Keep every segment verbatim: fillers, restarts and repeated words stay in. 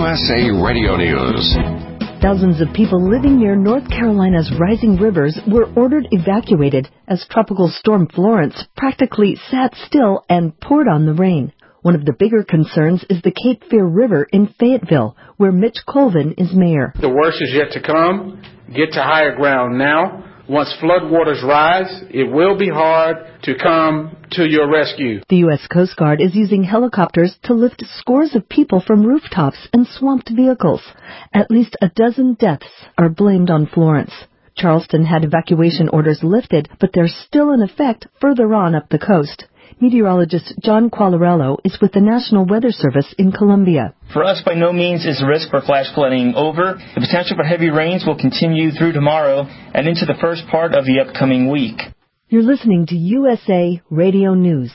S A Radio News. Thousands of people living near North Carolina's rising rivers were ordered evacuated as Tropical Storm Florence practically sat still and poured on the rain. One of the bigger concerns is the Cape Fear River in Fayetteville, where Mitch Colvin is mayor. The worst is yet to come. Get to higher ground now. Once floodwaters rise, it will be hard to come to your rescue. The U S Coast Guard is using helicopters to lift scores of people from rooftops and swamped vehicles. At least a dozen deaths are blamed on Florence. Charleston had evacuation orders lifted, but they're still in effect further on up the coast. Meteorologist John Quagliarello is with the National Weather Service in Columbia. For us, by no means is the risk for flash flooding over. The potential for heavy rains will continue through tomorrow and into the first part of the upcoming week. You're listening to U S A Radio News.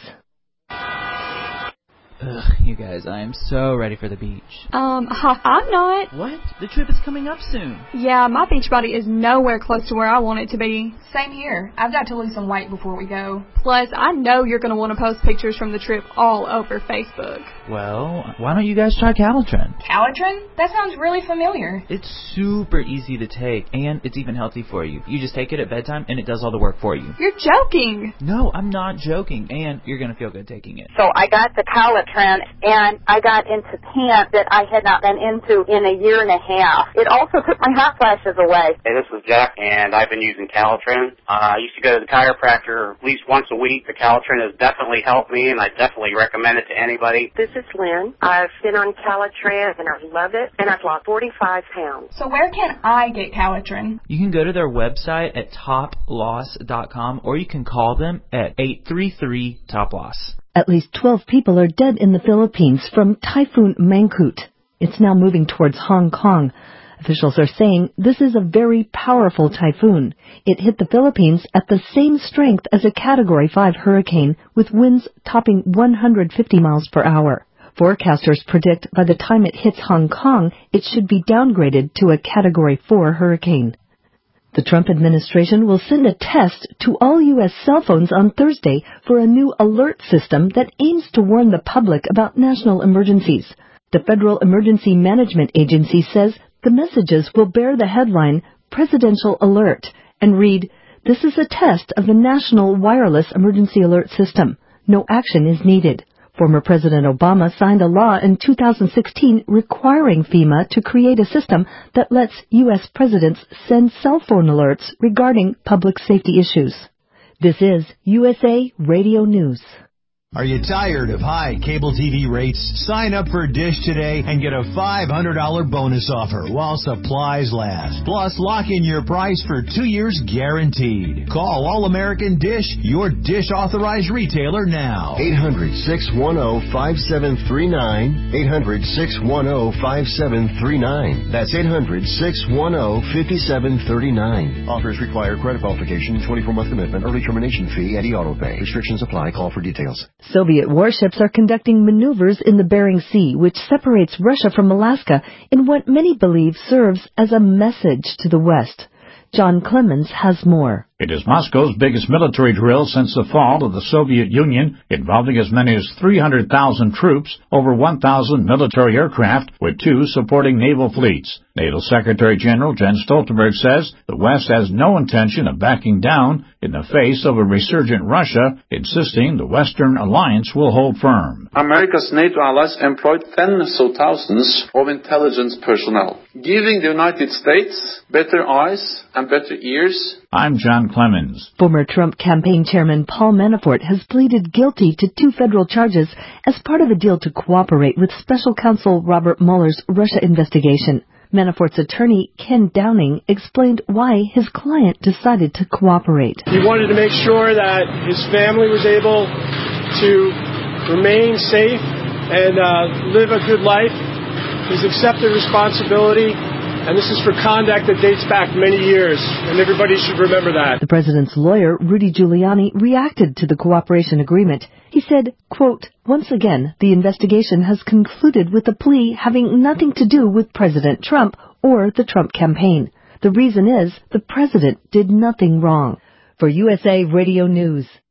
Ugh, you guys, I am so ready for the beach. Um, I'm not. What? The trip is coming up soon. Yeah, my beach body is nowhere close to where I want it to be. Same here. I've got to lose some weight before we go. Plus, I know you're going to want to post pictures from the trip all over Facebook. Well, why don't you guys try Calitrin? Calitrin? That sounds really familiar. It's super easy to take, and it's even healthy for you. You just take it at bedtime, and it does all the work for you. You're joking. No, I'm not joking, and you're going to feel good taking it. So I got the Calitrin, and I got into pants that I had not been into in a year and a half. It also took my hot flashes away. Hey, this is Jack, and I've been using Calitrin. Uh, I used to go to the chiropractor at least once a week. The Calitrin has definitely helped me, and I definitely recommend it to anybody. This is Lynn. I've been on Calitrin, and I love it, and I've lost forty-five pounds. So where can I get Calitrin? You can go to their website at top loss dot com, or you can call them at eight three three top loss. At least twelve people are dead in the Philippines from Typhoon Mangkhut. It's now moving towards Hong Kong. Officials are saying this is a very powerful typhoon. It hit the Philippines at the same strength as a Category five hurricane, with winds topping one hundred fifty miles per hour. Forecasters predict by the time it hits Hong Kong, it should be downgraded to a Category four hurricane. The Trump administration will send a test to all U S cell phones on Thursday for a new alert system that aims to warn the public about national emergencies. The Federal Emergency Management Agency says the messages will bear the headline, Presidential Alert, and read, "This is a test of the National Wireless Emergency Alert System. No action is needed." Former President Obama signed a law in two thousand sixteen requiring FEMA to create a system that lets U S presidents send cell phone alerts regarding public safety issues. This is U S A Radio News. Are you tired of high cable T V rates? Sign up for Dish today and get a five hundred dollars bonus offer while supplies last. Plus, lock in your price for two years guaranteed. Call All-American Dish, your Dish authorized retailer now. eight hundred, six one zero, five seven three nine. eight hundred, six one zero, five seven three nine. That's eight hundred, six one zero, five seven three nine. Offers require credit qualification, twenty-four month commitment, early termination fee, and e-auto pay. Restrictions apply. Call for details. Soviet warships are conducting maneuvers in the Bering Sea, which separates Russia from Alaska in what many believe serves as a message to the West. John Clemens has more. It is Moscow's biggest military drill since the fall of the Soviet Union, involving as many as three hundred thousand troops, over one thousand military aircraft, with two supporting naval fleets. NATO Secretary General Jens Stoltenberg says the West has no intention of backing down in the face of a resurgent Russia, insisting the Western alliance will hold firm. America's NATO allies employed tens of thousands of intelligence personnel, giving the United States better eyes and better ears. I'm John Clemens. Former Trump campaign chairman Paul Manafort has pleaded guilty to two federal charges as part of a deal to cooperate with special counsel Robert Mueller's Russia investigation. Manafort's attorney, Ken Downing, explained why his client decided to cooperate. He wanted to make sure that his family was able to remain safe and uh, live a good life. He's accepted responsibility. And this is for conduct that dates back many years, and everybody should remember that. The president's lawyer, Rudy Giuliani, reacted to the cooperation agreement. He said, quote, "Once again, the investigation has concluded with a plea having nothing to do with President Trump or the Trump campaign. The reason is the president did nothing wrong." For U S A Radio News,